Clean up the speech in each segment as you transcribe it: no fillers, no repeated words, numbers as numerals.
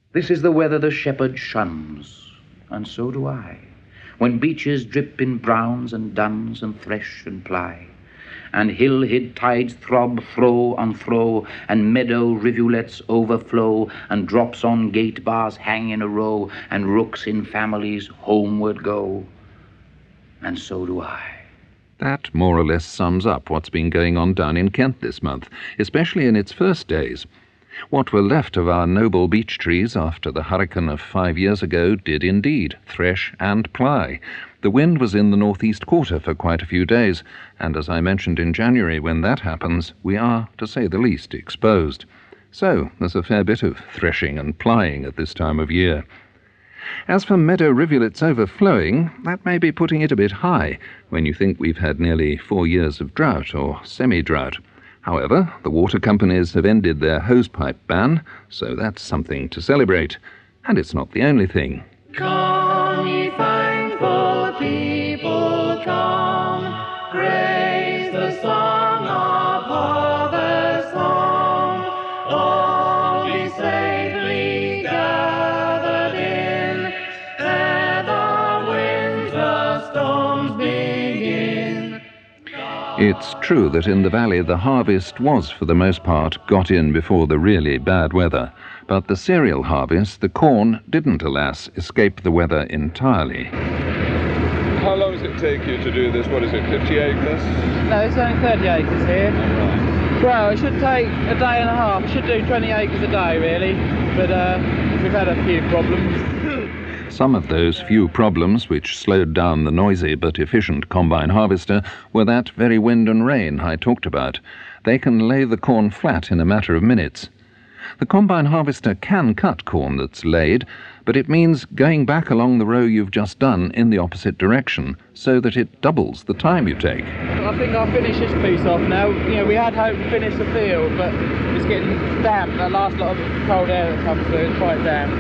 This is the weather the shepherd shuns, and so do I, when beaches drip in browns and duns and thresh and ply, and hill-hid tides throb throw on throw, and meadow rivulets overflow, and drops on gate bars hang in a row, and rooks in families homeward go, and so do I. That more or less sums up what's been going on down in Kent this month, especially in its first days. What were left of our noble beech trees after the hurricane of 5 years ago did indeed thresh and ply. The wind was in the northeast quarter for quite a few days, and as I mentioned in January, when that happens, we are, to say the least, exposed. So there's a fair bit of threshing and plying at this time of year. As for meadow rivulets overflowing, that may be putting it a bit high when you think we've had nearly 4 years of drought or semi-drought. However, the water companies have ended their hosepipe ban, so that's something to celebrate. And it's not the only thing. Come, ye thankful people, come, praise the song of harvest song. All be safely gathered in, ere the winter storms begin. It's true that in the valley the harvest was, for the most part, got in before the really bad weather. But the cereal harvest, the corn, didn't, alas, escape the weather entirely. How long does it take you to do this? What is it, 50 acres? No, it's only 30 acres here. Well, it should take a day and a half. It should do 20 acres a day, really. But we've had a few problems. Some of those few problems which slowed down the noisy but efficient combine harvester were that very wind and rain I talked about. They can lay the corn flat in a matter of minutes. The combine harvester can cut corn that's laid, but it means going back along the row you've just done in the opposite direction, so that it doubles the time you take. I think I'll finish this piece off now. You know, we had hoped to finish the field, but it's getting damp. That last lot of cold air that comes through is quite damp.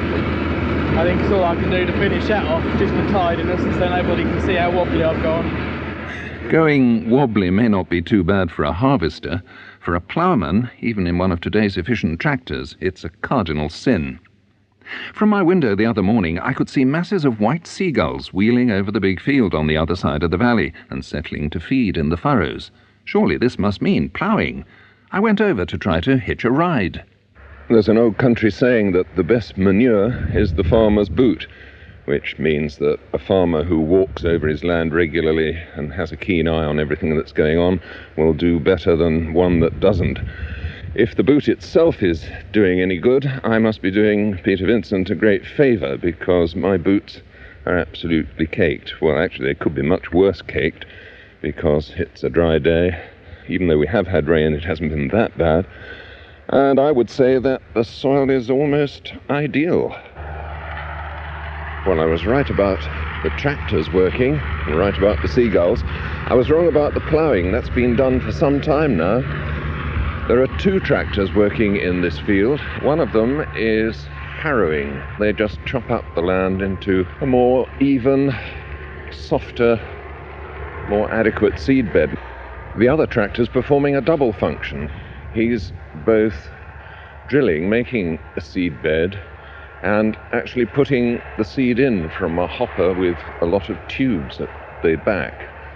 I think it's all I can do to finish that off, just for tidiness, so nobody can see how wobbly I've gone. Going wobbly may not be too bad for a harvester. For a ploughman, even in one of today's efficient tractors, it's a cardinal sin. From my window the other morning, I could see masses of white seagulls wheeling over the big field on the other side of the valley and settling to feed in the furrows. Surely this must mean ploughing. I went over to try to hitch a ride. There's an old country saying that the best manure is the farmer's boot, which means that a farmer who walks over his land regularly and has a keen eye on everything that's going on will do better than one that doesn't. If the boot itself is doing any good, I must be doing Peter Vincent a great favour, because my boots are absolutely caked. Well, actually, they could be much worse caked, because it's a dry day. Even though we have had rain, it hasn't been that bad. And I would say that the soil is almost ideal. Well, I was right about the tractors working, and right about the seagulls. I was wrong about the ploughing. That's been done for some time now. There are 2 tractors working in this field. One of them is harrowing. They just chop up the land into a more even, softer, more adequate seed bed. The other tractor's performing a double function. He's both drilling, making a seed bed, and actually putting the seed in from a hopper with a lot of tubes at the back.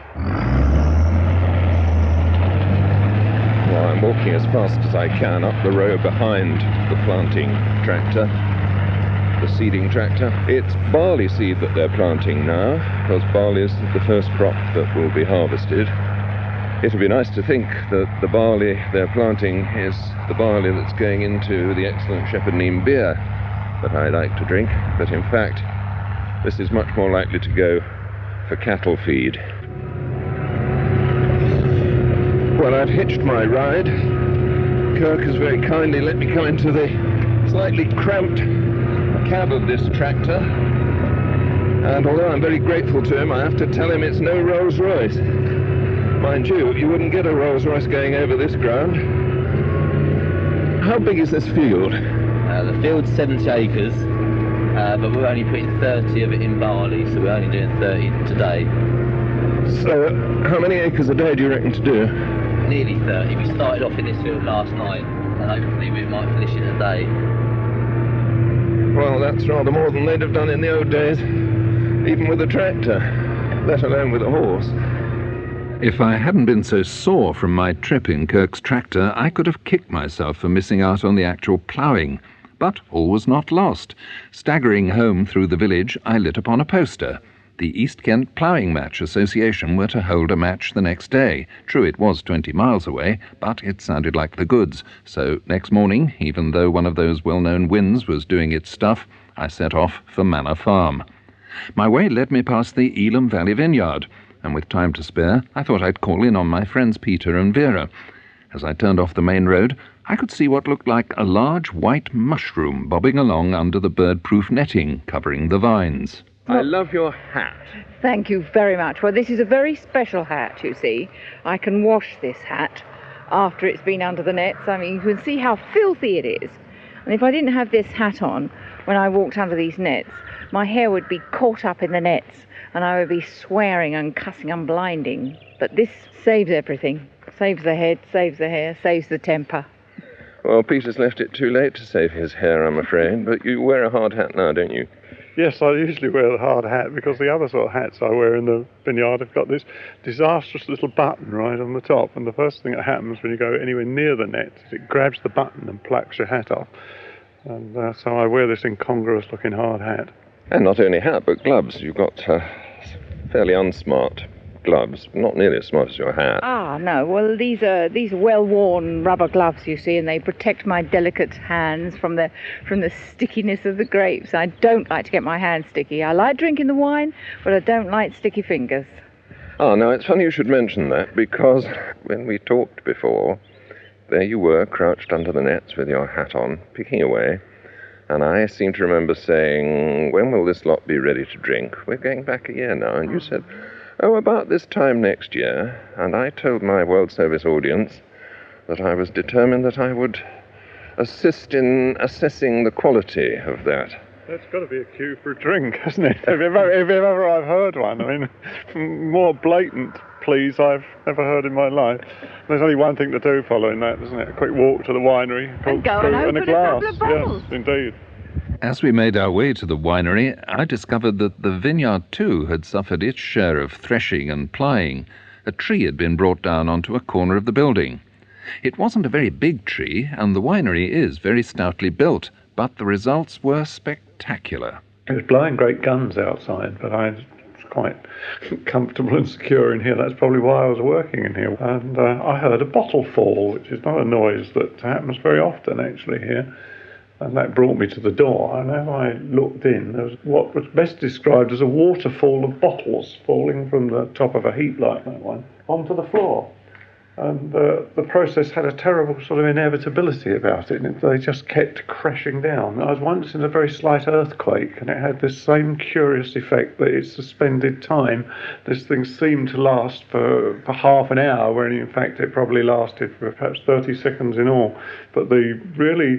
Well, I'm walking as fast as I can up the row behind the planting tractor, the seeding tractor. It's barley seed that they're planting now, because barley is the first crop that will be harvested. It would be nice to think that the barley they're planting is the barley that's going into the excellent Shepherd Neame beer that I like to drink, but in fact, this is much more likely to go for cattle feed. Well, I've hitched my ride. Kirk has very kindly let me come into the slightly cramped cab of this tractor, and although I'm very grateful to him, I have to tell him it's no Rolls-Royce. Mind you, you wouldn't get a Rolls-Royce going over this ground. How big is this field? The field's 70 acres, but we're only putting 30 of it in barley, so we're only doing 30 today. So, how many acres a day do you reckon to do? Nearly 30. We started off in this field last night, and hopefully we might finish it in a day. Well, that's rather more than they'd have done in the old days, even with a tractor, let alone with a horse. If I hadn't been so sore from my trip in Kirk's tractor, I could have kicked myself for missing out on the actual ploughing. But all was not lost. Staggering home through the village, I lit upon a poster. The East Kent Ploughing Match Association were to hold a match the next day. True, it was 20 miles away, but it sounded like the goods. So next morning, even though one of those well-known winds was doing its stuff, I set off for Manor Farm. My way led me past the Elam Valley Vineyard, and with time to spare, I thought I'd call in on my friends Peter and Vera. As I turned off the main road, I could see what looked like a large white mushroom bobbing along under the bird-proof netting covering the vines. I love your hat. Thank you very much. Well, this is a very special hat, you see. I can wash this hat after it's been under the nets. I mean, you can see how filthy it is. And if I didn't have this hat on when I walked under these nets, my hair would be caught up in the nets and I would be swearing and cussing and blinding. But this saves everything. Saves the head, saves the hair, saves the temper. Well, Peter's left it too late to save his hair, I'm afraid, but you wear a hard hat now, don't you? Yes, I usually wear the hard hat because the other sort of hats I wear in the vineyard have got this disastrous little button right on the top, and the first thing that happens when you go anywhere near the net is it grabs the button and plucks your hat off. And so I wear this incongruous looking hard hat. And not only hat, but gloves. You've got fairly unsmart gloves, not nearly as smart as your hat. Ah, no. Well, these are well-worn rubber gloves, you see, and they protect my delicate hands from the stickiness of the grapes. I don't like to get my hands sticky. I like drinking the wine, but I don't like sticky fingers. Ah, now, it's funny you should mention that, because when we talked before, there you were, crouched under the nets with your hat on, picking away, and I seem to remember saying, when will this lot be ready to drink? We're going back a year now, and you said, oh, about this time next year, and I told my World Service audience that I was determined that I would assist in assessing the quality of that. That's got to be a cue for a drink, hasn't it? If ever I've heard one. I mean, more blatant pleas I've ever heard in my life. There's only one thing to do following that, isn't it? A quick walk to the winery, and go and open a glass. couple of bottles. Yes, indeed. As we made our way to the winery, I discovered that the vineyard too had suffered its share of threshing and plying. A tree had been brought down onto a corner of the building. It wasn't a very big tree, and the winery is very stoutly built, but the results were spectacular. It was blowing great guns outside, but I was quite comfortable and secure in here. That's probably why I was working in here. And I heard a bottle fall, which is not a noise that happens very often actually here. And that brought me to the door, and as I looked in, there was what was best described as a waterfall of bottles falling from the top of a heap like that one onto the floor. And the process had a terrible sort of inevitability about it, and they just kept crashing down. I was once in a very slight earthquake, and it had this same curious effect that it suspended time. This thing seemed to last for half an hour, when in fact it probably lasted for perhaps 30 seconds in all. But the really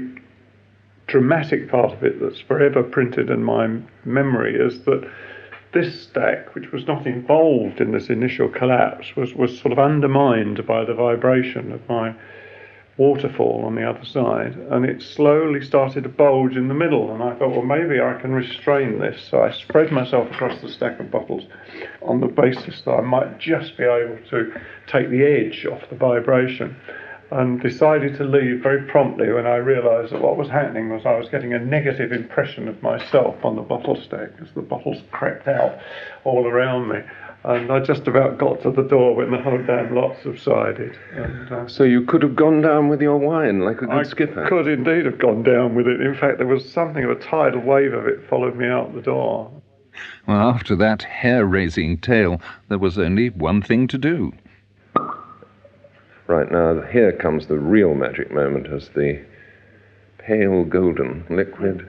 dramatic part of it that's forever printed in my memory is that this stack, which was not involved in this initial collapse, was sort of undermined by the vibration of my waterfall on the other side, and it slowly started to bulge in the middle, and I thought, well, maybe I can restrain this. So I spread myself across the stack of bottles on the basis that I might just be able to take the edge off the vibration, and decided to leave very promptly when I realised that what was happening was I was getting a negative impression of myself on the bottle stack as the bottles crept out all around me. And I just about got to the door when the whole damn lot subsided. And, so you could have gone down with your wine like a good skipper? I could indeed have gone down with it. In fact, there was something of a tidal wave of it followed me out the door. Well, after that hair-raising tale, there was only one thing to do. Right, now here comes the real magic moment as the pale golden liquid.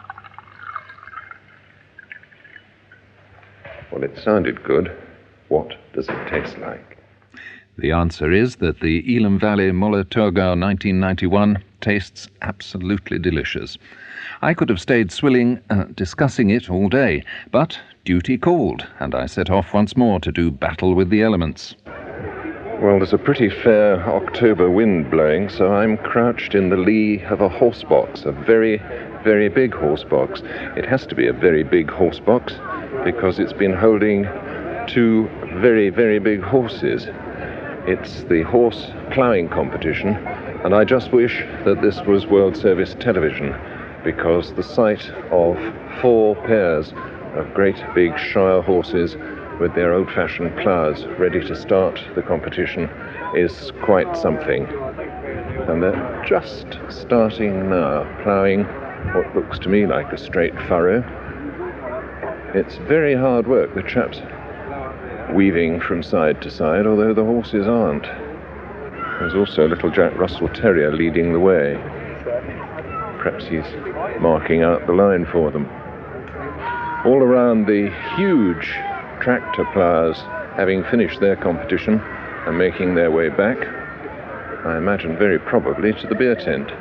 Well, it sounded good. What does it taste like? The answer is that the Elam Valley Muller Thurgau 1991 tastes absolutely delicious. I could have stayed discussing it all day, but duty called, and I set off once more to do battle with the elements. Well, there's a pretty fair October wind blowing, so I'm crouched in the lee of a horsebox, a very very big horse box. It has to be a very big horse box because it's been holding 2 very, very big horses. It's the horse ploughing competition, and I just wish that this was World Service Television, because the sight of 4 pairs of great big Shire horses with their old-fashioned ploughs ready to start the competition is quite something. And they're just starting now, ploughing what looks to me like a straight furrow. It's very hard work, the chaps weaving from side to side, although the horses aren't. There's also a little Jack Russell Terrier leading the way. Perhaps he's marking out the line for them. All around, the huge tractor ploughs, having finished their competition and making their way back, I imagine very probably to the beer tent.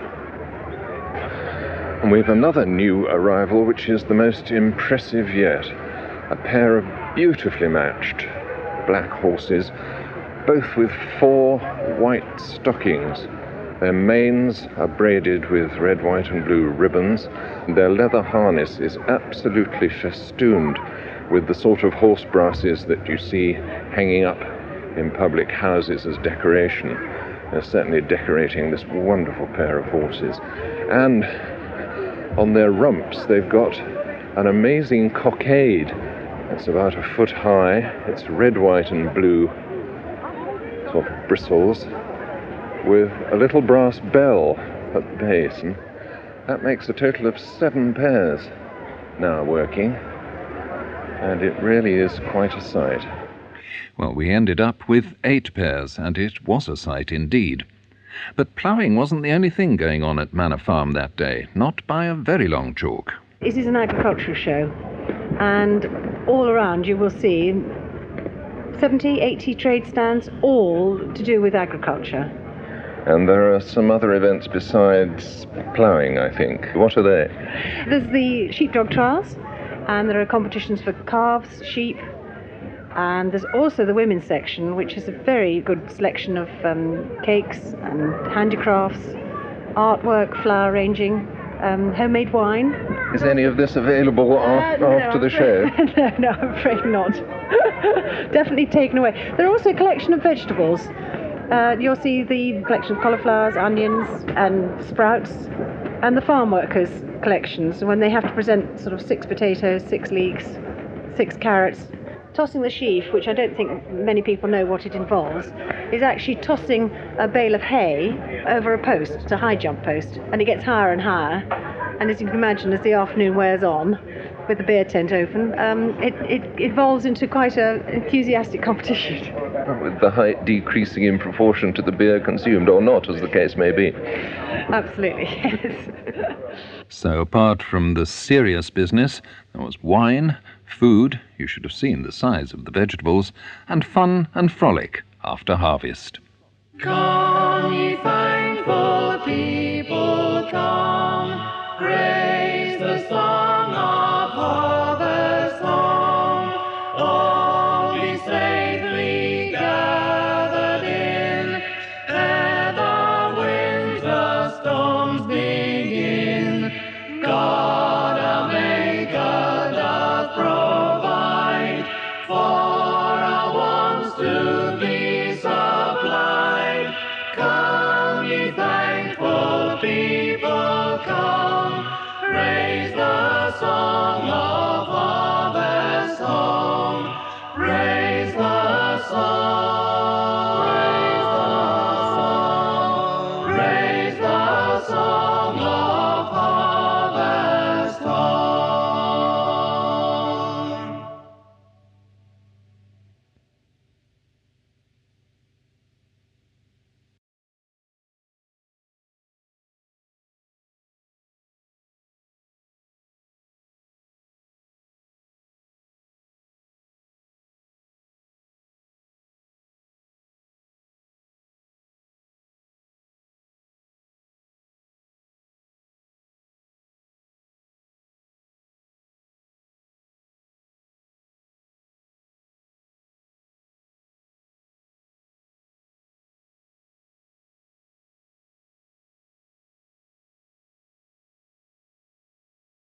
And we've another new arrival, which is the most impressive yet. A pair of beautifully matched black horses, both with 4 white stockings. Their manes are braided with red, white and blue ribbons. Their leather harness is absolutely festooned with the sort of horse brasses that you see hanging up in public houses as decoration. They're certainly decorating this wonderful pair of horses. And on their rumps they've got an amazing cockade. It's about 1 foot high. It's red, white and blue sort of bristles with a little brass bell at the base, and that makes a total of 7 pairs now working, and it really is quite a sight. Well, we ended up with 8 pairs, and it was a sight indeed. But ploughing wasn't the only thing going on at Manor Farm that day, not by a very long chalk. It is an agricultural show, and all around you will see 70, 80 trade stands, all to do with agriculture. And there are some other events besides ploughing, I think. What are they? There's the sheepdog trials, and there are competitions for calves, sheep, and there's also the women's section, which is a very good selection of cakes and handicrafts, artwork, flower arranging, homemade wine. Is any of this available after the show? No, I'm afraid not. Definitely taken away. There are also a collection of vegetables. You'll see the collection of cauliflowers, onions and sprouts, and the farm workers' collections when they have to present sort of 6 potatoes, 6 leeks, 6 carrots. Tossing the sheaf, which I don't think many people know what it involves, is actually tossing a bale of hay over a post, a high jump post, and it gets higher and higher. And as you can imagine, as the afternoon wears on, with the beer tent open, it evolves into quite an enthusiastic competition. With the height decreasing in proportion to the beer consumed, or not, as the case may be. Absolutely, yes. So apart from the serious business, there was wine, food, you should have seen the size of the vegetables, and fun and frolic after harvest. Come, ye thankful people, come, praise the song of harvest song. All be safely gathered in, ere the winds, the storms begin. God, our Maker, doth provide for our wants to be supplied. Come, ye thankful people, come, praise the song of